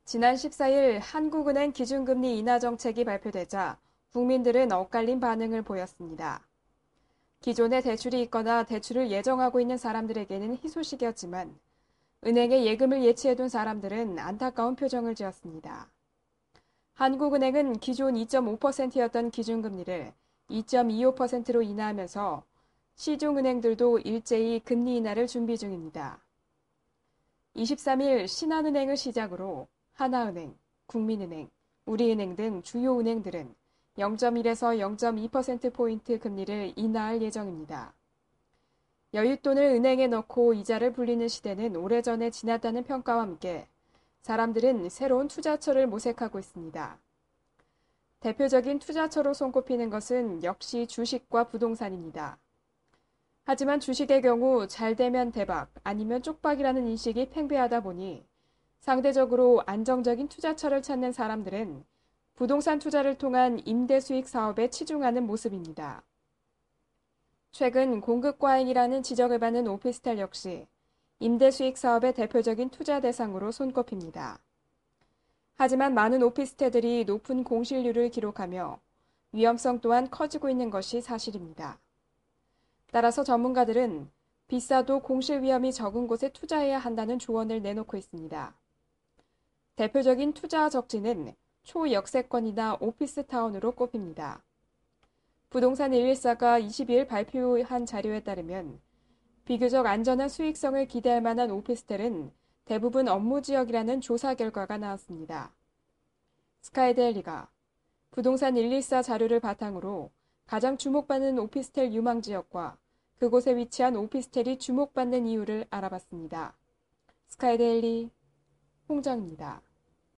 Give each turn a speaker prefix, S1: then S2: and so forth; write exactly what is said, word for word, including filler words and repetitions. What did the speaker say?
S1: 지난 십사일 한국은행 기준금리 인하 정책이 발표되자 국민들은 엇갈린 반응을 보였습니다. 기존에 대출이 있거나 대출을 예정하고 있는 사람들에게는 희소식이었지만 은행에 예금을 예치해둔 사람들은 안타까운 표정을 지었습니다. 한국은행은 기존 이 점 오 퍼센트였던 기준금리를 이 점 이오 퍼센트로 인하하면서 시중은행들도 일제히 금리 인하를 준비 중입니다. 이십삼일 신한은행을 시작으로 하나은행, 국민은행, 우리은행 등 주요 은행들은 영 점 일에서 영 점 이 퍼센트포인트 금리를 인하할 예정입니다. 여윳돈을 은행에 넣고 이자를 불리는 시대는 오래전에 지났다는 평가와 함께 사람들은 새로운 투자처를 모색하고 있습니다. 대표적인 투자처로 손꼽히는 것은 역시 주식과 부동산입니다. 하지만 주식의 경우 잘 되면 대박, 아니면 쪽박이라는 인식이 팽배하다 보니 상대적으로 안정적인 투자처를 찾는 사람들은 부동산 투자를 통한 임대 수익 사업에 치중하는 모습입니다. 최근 공급 과잉이라는 지적을 받는 오피스텔 역시 임대 수익 사업의 대표적인 투자 대상으로 손꼽힙니다. 하지만 많은 오피스텔들이 높은 공실률을 기록하며 위험성 또한 커지고 있는 것이 사실입니다. 따라서 전문가들은 비싸도 공실 위험이 적은 곳에 투자해야 한다는 조언을 내놓고 있습니다. 대표적인 투자 적지는 초역세권이나 오피스타운으로 꼽힙니다. 부동산 일일사가 이십이일 발표한 자료에 따르면 비교적 안전한 수익성을 기대할 만한 오피스텔은 대부분 업무지역이라는 조사 결과가 나왔습니다. 스카이데일리가 부동산 일일사 자료를 바탕으로 가장 주목받는 오피스텔 유망지역과 그곳에 위치한 오피스텔이 주목받는 이유를 알아봤습니다. 스카이데일리 홍정입니다.